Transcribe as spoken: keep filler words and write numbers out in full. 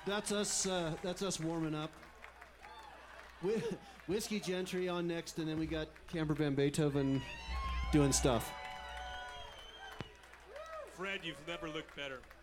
that's us. Uh, that's us warming up. Whi- Whiskey Gentry on next, and then we got Camper Van Beethoven doing stuff. Fred, you've never looked better.